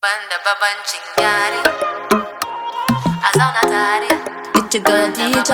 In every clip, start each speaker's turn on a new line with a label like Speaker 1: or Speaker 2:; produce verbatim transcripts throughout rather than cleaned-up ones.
Speaker 1: Banda babancin yare a zauna tare.
Speaker 2: It's your girl D J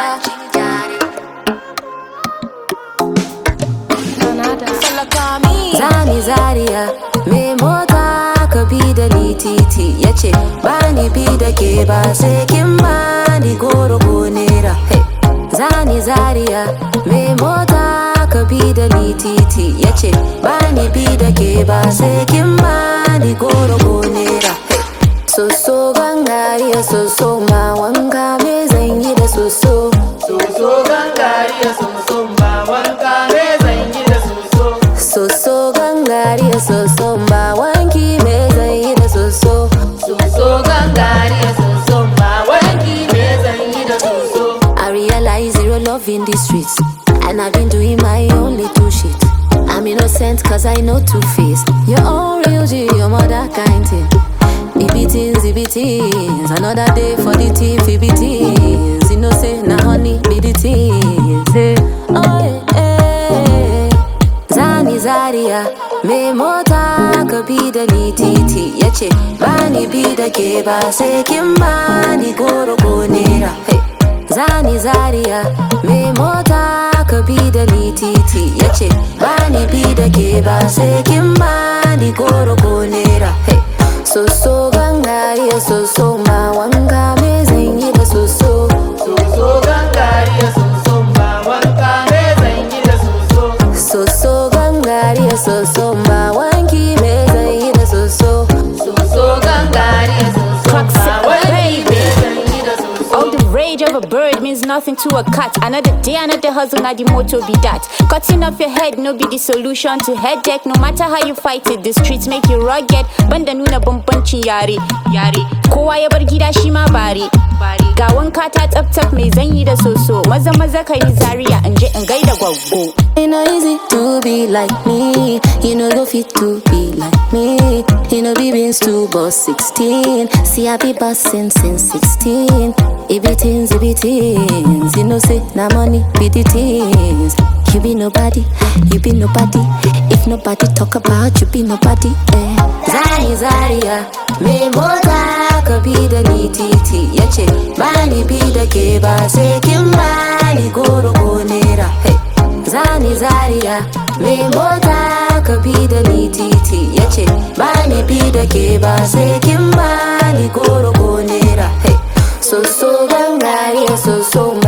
Speaker 2: Zani Zaria me mota ka bi da ni titi yace bani bi da ke ba sai kin bani goro ko nera. Hey. Zani Zaria me mota ka bi da ni titi yace bani bi da ke ba sai kin bani goro ko nera. Hey. Soso gangariya soso ma wanka me zan yi da soso.
Speaker 3: Soso gangariya soso ma wanka me zan yi da soso.
Speaker 2: Soso gangariya soso ma wanki me zan yi da soso.
Speaker 3: Soso gangariya soso ma wanki me zan yi da soso.
Speaker 2: I realize zero love in the streets, and I've been doing my own little shit. I'm innocent cause I know two-faced. Your own real G, your mother kind thing. Ibitins, ibitins, another day for the team, ibitins. You know say, na honey, be the teens. Hey. Oh, yeah, yeah. Zani Zaria, me mota ka bi da ni titi yace bani bi da ke ba sai kin bani goro ko nera. Hey. Zani Zaria, me mota ka bi da ni titi yace bani bi da ke ba sai kin bani goro ko nera. Hey. Soso gangariya soso ma wanka me zan yi da soso.
Speaker 3: Soso gangariya soso ma wanka me zan yi da soso.
Speaker 2: Soso gangariya soso ma wanki me zan yi da soso.
Speaker 3: Soso gangariya soso ma wanki me zan yi da soso.
Speaker 4: All the rage of a bird means nothing to a cat. Another day, another hustle, now the motto be that. Cutting off your head, no be the solution to headache. No matter how you fight it, the streets make you rugged. Banda nuna bambancin yare, yare. Kowa ya bar gida shi ma bare. Ga wanka ta tap tap mai zan yi da soso. Maza maza ka yi Zaria in je in gaida gwaggo.
Speaker 2: It no easy to be like me. You know go fit to be like me. You know be beans to boss sixteen. See I be bossing since sixteen. Ibitins, ibitins. You know say na money be the things. You be nobody, you be nobody. If nobody talk about you, be nobody. Eh. Zani Zaria, me mota ka bi da ni titi yace bani bi da ke ba sai kin bani goro ko nera. Hey. Zani Zaria, me mota ka bi da ni titi yace bani bi da ke ba sai kin bani goro ko nera. Hey. Soso gangariya soso